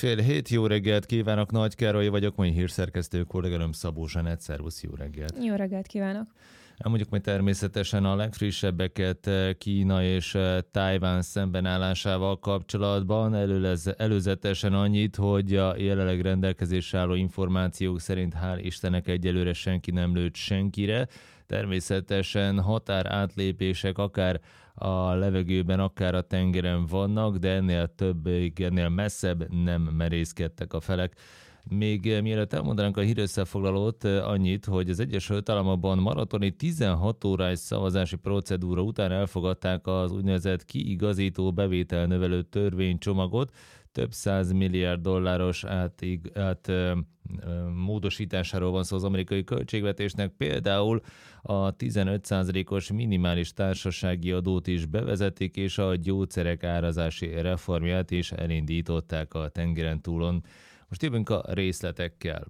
6:30, jó reggelt kívánok, Nagy Károly vagyok, mai hírszerkesztő kolléganőm Szabó Zsanett, szervusz, jó reggelt. Jó reggelt kívánok. Elmondjuk majd természetesen a legfrissebbeket Kína és Tajván szembenállásával kapcsolatban. Előzetesen annyit, hogy a jelenleg rendelkezésre álló információk szerint hál' Istennek egyelőre senki nem lőtt senkire. Természetesen határátlépések akár a levegőben, akár a tengeren vannak, de ennél messzebb nem merészkedtek a felek. Még mielőtt elmondanánk a hírösszefoglalót, annyit, hogy az Egyesült Államokban maratoni 16 órás szavazási procedúra után elfogadták az úgynevezett kiigazító bevételnövelő törvénycsomagot, több 100 milliárd dolláros módosításáról van szó az amerikai költségvetésnek, például a 15%-os minimális társasági adót is bevezetik, és a gyógyszerek árazási reformját is elindították a tengeren túlon. Most jövünk a részletekkel.